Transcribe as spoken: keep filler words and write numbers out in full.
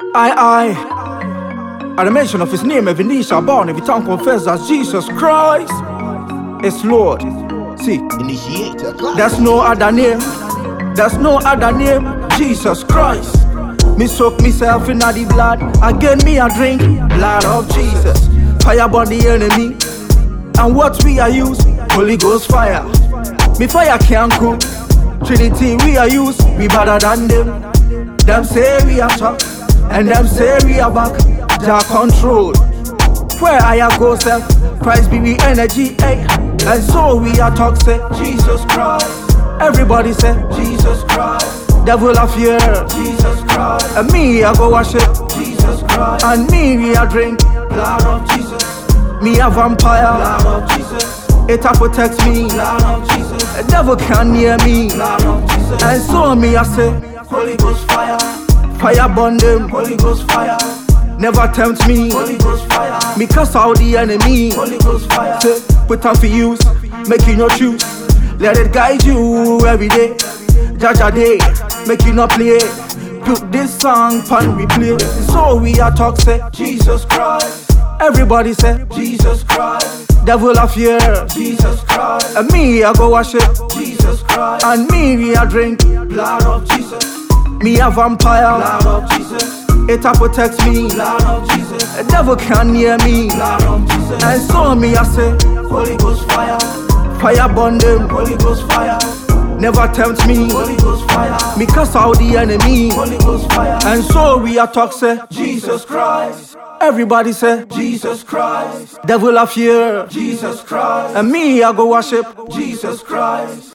I, I, at the mention of his name, every knee shall bow and every tongue confess that Jesus Christ is Lord. See, Initiate a class. there's no other name, there's no other name, Jesus Christ. Me soak myself in the blood, again me a drink blood of Jesus. Fire burn the enemy, and what we are use, Holy Ghost fire. Me fire can't cool, Trinity we are use, we better than them. Them say we are top, and them say we are back, Jah control. Where I go self, Christ be the energy, eh? And so we are talk say, Jesus Christ. Everybody say, Jesus Christ. Devil of fear, Jesus Christ. And me I go worship, Jesus Christ. And me we a drink, blood of Jesus. Me a vampire, blood of Jesus. It a protect me, blood of Jesus. The devil can't near me, blood of Jesus. And so me I say, Holy Ghost fire. Fire burn them, Holy Ghost fire. Never tempt me, Holy Ghost fire. Me cast out the enemy, Holy Ghost fire. Say, put on for use, make you no choose. Let it guide you every day. Jaja day, make you not play. Put this song pan replay. So we are talk say, Jesus Christ. Everybody say, Jesus Christ. Devil of fear, Jesus Christ. And me I go worship, Jesus Christ. And me we a drink, blood of Jesus. Me a vampire, blood of Jesus. It a protect me, blood of Jesus. The devil can't near me, blood of Jesus. And so me I say, Holy Ghost fire. Fire burn them, Holy Ghost fire. Never tempt me, Holy Ghost fire. Me cast out the enemy, Holy Ghost fire. And so we are talk say, Jesus Christ. Everybody say, Jesus Christ. Devil of fear, Jesus Christ. And me I go worship, Jesus Christ.